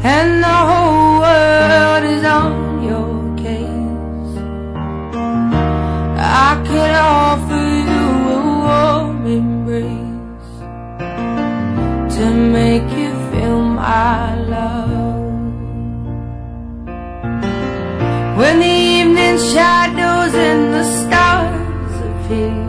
and the whole world is on your case. I could offer you a warm embrace to make you feel my love. When the evening shadows and the stars appear,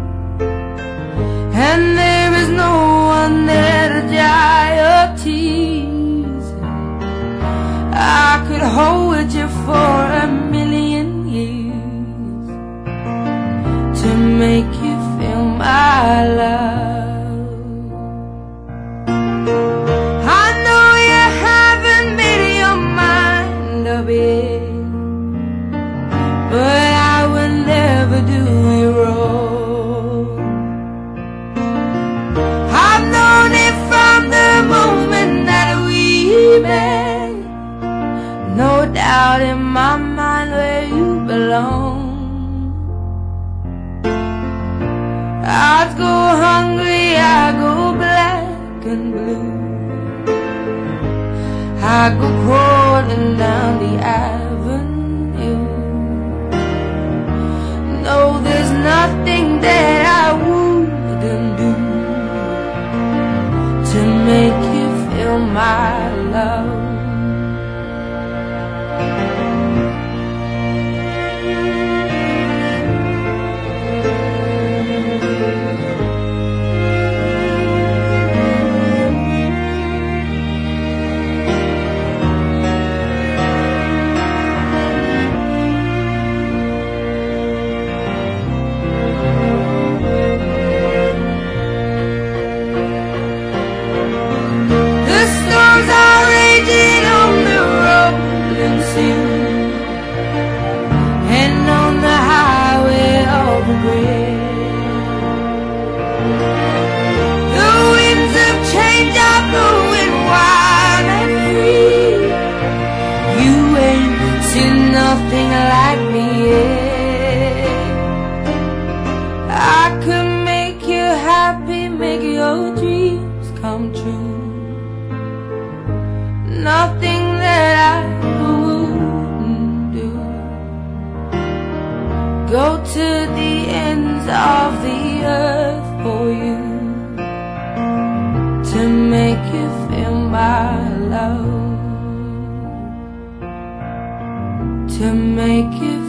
and there is no one there to dry your tears, I could hold you for a million years to make you feel my love. I know you haven't made your mind up yet, but I will never do you wrong. I've known it from the moment that we met, no doubt in my mind where you belong. I'd go hungry, I go black and blue, I go crawling down the avenue. No, there's nothing that I wouldn't do to make you feel my love. And on the highway of regret, the winds of change are blowing wild and free. You ain't seen nothing like me yet. I could make you happy, make your dreams come true. Nothing that I go to the ends of the earth for you to make you feel my love, to make you